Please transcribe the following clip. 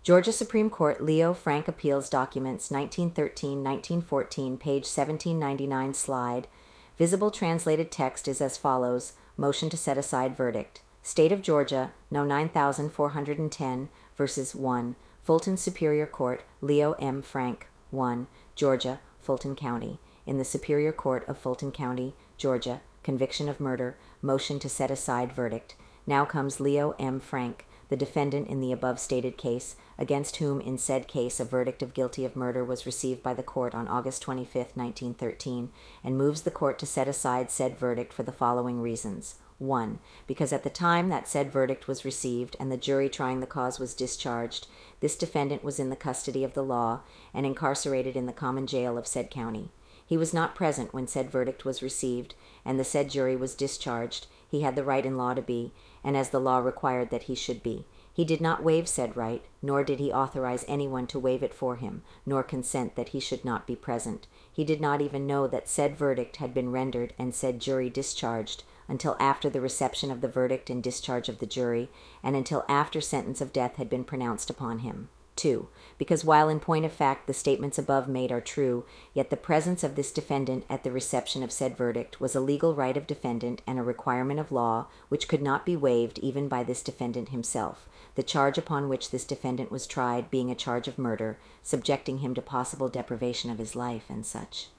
Georgia Supreme Court Leo Frank Appeals Documents 1913-1914, page 1799 slide. Visible translated text is as follows. Motion to set aside verdict. State of Georgia, No. 9410, verses 1. Fulton Superior Court, Leo M. Frank, 1. Georgia, Fulton County. In the Superior Court of Fulton County, Georgia, conviction of murder, motion to set aside verdict. Now comes Leo M. Frank, the defendant in the above stated case, against whom in said case a verdict of guilty of murder was received by the court on August 25, 1913, and moves the court to set aside said verdict for the following reasons. 1. Because at the time that said verdict was received and the jury trying the cause was discharged, this defendant was in the custody of the law and incarcerated in the common jail of said county. He was not present when said verdict was received, and the said jury was discharged. He had the right in law to be, and as the law required that he should be. He did not waive said right, nor did he authorize anyone to waive it for him, nor consent that he should not be present. He did not even know that said verdict had been rendered and said jury discharged until after the reception of the verdict and discharge of the jury, and until after sentence of death had been pronounced upon him. 2. Because while in point of fact the statements above made are true, yet the presence of this defendant at the reception of said verdict was a legal right of defendant and a requirement of law which could not be waived even by this defendant himself, the charge upon which this defendant was tried being a charge of murder, subjecting him to possible deprivation of his life and such.